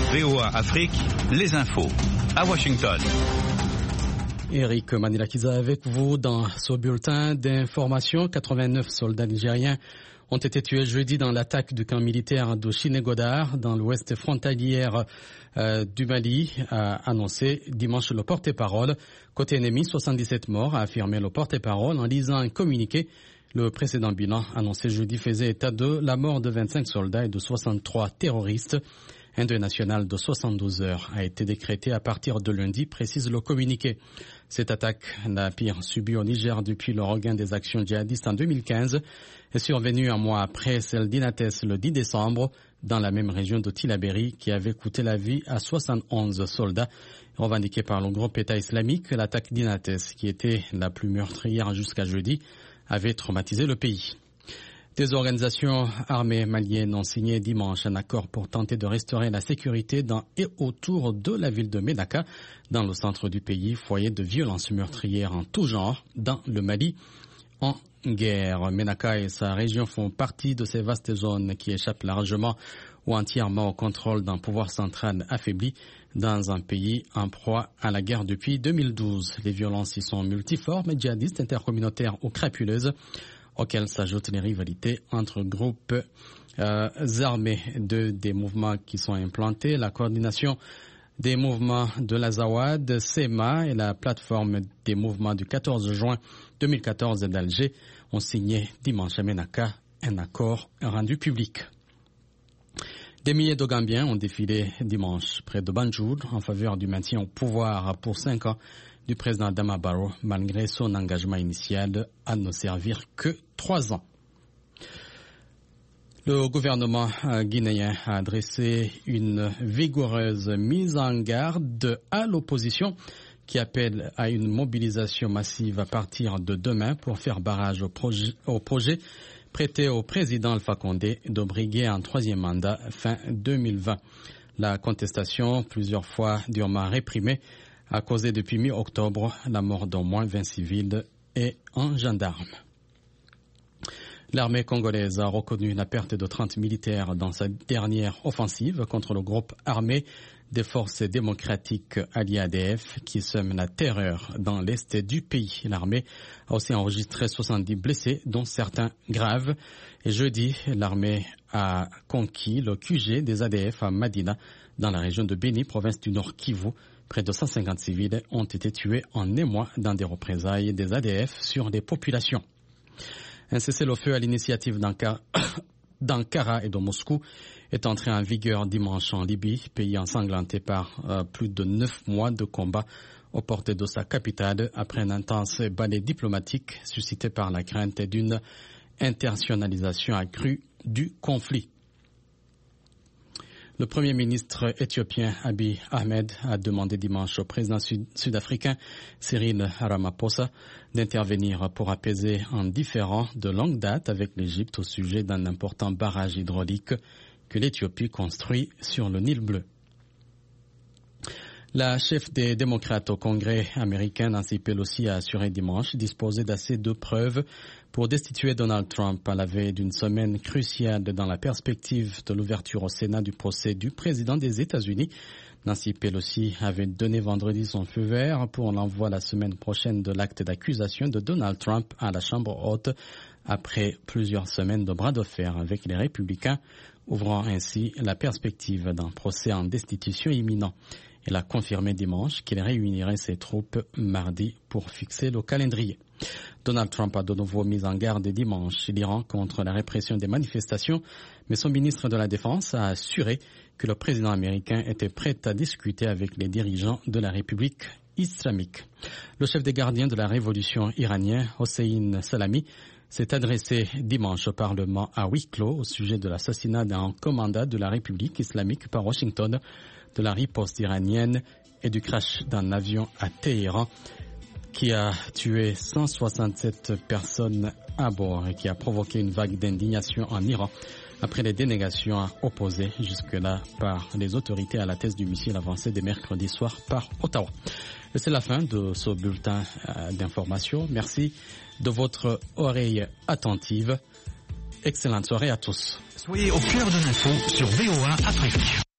VOA Afrique, les infos. À Washington. Eric Manilakiza avec vous dans ce bulletin d'information. 89 soldats nigériens ont été tués jeudi dans l'attaque du camp militaire de Chinegodar dans l'ouest frontalier du Mali, a annoncé dimanche le porte-parole. Côté ennemi, 77 morts, a affirmé le porte-parole en lisant un communiqué. Le précédent bilan annoncé jeudi faisait état de la mort de 25 soldats et de 63 terroristes. Un deuil national de 72 heures a été décrété à partir de lundi, précise le communiqué. Cette attaque, la pire subie au Niger depuis le regain des actions djihadistes en 2015, est survenue un mois après celle d'Inates le 10 décembre, dans la même région de Tillabéri, qui avait coûté la vie à 71 soldats. Revendiquée par le groupe État islamique, l'attaque d'Inates, qui était la plus meurtrière jusqu'à jeudi, avait traumatisé le pays. Des organisations armées maliennes ont signé dimanche un accord pour tenter de restaurer la sécurité dans et autour de la ville de Ménaka, dans le centre du pays, foyer de violences meurtrières en tout genre dans le Mali en guerre. Ménaka et sa région font partie de ces vastes zones qui échappent largement ou entièrement au contrôle d'un pouvoir central affaibli dans un pays en proie à la guerre depuis 2012. Les violences y sont multiformes, djihadistes, intercommunautaires ou crapuleuses, auxquelles s'ajoutent les rivalités entre groupes armés des mouvements qui sont implantés. La coordination des mouvements de l'Azawad, SEMA et la plateforme des mouvements du 14 juin 2014 d'Alger ont signé dimanche à Ménaka un accord rendu public. Des milliers de Gambiens ont défilé dimanche près de Banjul en faveur du maintien au pouvoir pour 5 ans du président Adama Barrow, malgré son engagement initial à ne servir que 3 ans. Le gouvernement guinéen a adressé une vigoureuse mise en garde à l'opposition qui appelle à une mobilisation massive à partir de demain pour faire barrage au projet prêté au président Alpha Condé de briguer un 3e mandat fin 2020. La contestation, plusieurs fois durement réprimée, a causé depuis mi-octobre la mort d'au moins 20 civils et un gendarme. L'armée congolaise a reconnu la perte de 30 militaires dans sa dernière offensive contre le groupe armé des forces démocratiques alliées ADF qui sème la terreur dans l'est du pays. L'armée a aussi enregistré 70 blessés, dont certains graves. Et jeudi, l'armée a conquis le QG des ADF à Madina, dans la région de Beni, province du Nord Kivu. Près de 150 civils ont été tués en émoi dans des représailles des ADF sur les populations. Un cessez-le-feu à l'initiative d'Ankara et de Moscou est entré en vigueur dimanche en Libye, pays ensanglanté par plus de 9 mois de combat aux portes de sa capitale après un intense balai diplomatique suscité par la crainte d'une internationalisation accrue du conflit. Le Premier ministre éthiopien Abiy Ahmed a demandé dimanche au président sud-africain Cyril Ramaphosa d'intervenir pour apaiser un différend de longue date avec l'Égypte au sujet d'un important barrage hydraulique que l'Éthiopie construit sur le Nil bleu. La chef des démocrates au Congrès américain, Nancy Pelosi, a assuré dimanche disposer d'assez de preuves pour destituer Donald Trump à la veille d'une semaine cruciale dans la perspective de l'ouverture au Sénat du procès du président des États-Unis. Nancy Pelosi avait donné vendredi son feu vert pour l'envoi la semaine prochaine de l'acte d'accusation de Donald Trump à la Chambre haute après plusieurs semaines de bras de fer avec les républicains, ouvrant ainsi la perspective d'un procès en destitution imminent. Elle a confirmé dimanche qu'il réunirait ses troupes mardi pour fixer le calendrier. Donald Trump a de nouveau mis en garde dimanche l'Iran contre la répression des manifestations, mais son ministre de la Défense a assuré que le président américain était prêt à discuter avec les dirigeants de la République islamique. Le chef des gardiens de la révolution iranien, Hossein Salami, s'est adressé dimanche au Parlement à huis clos au sujet de l'assassinat d'un commandant de la République islamique par Washington, de la riposte iranienne et du crash d'un avion à Téhéran qui a tué 167 personnes à bord et qui a provoqué une vague d'indignation en Iran après les dénégations opposées jusque-là par les autorités à la thèse du missile avancé dès mercredi soir par Ottawa. Et c'est la fin de ce bulletin d'information. Merci de votre oreille attentive. Excellente soirée à tous. Soyez au cœur de l'info sur VOA Afrique.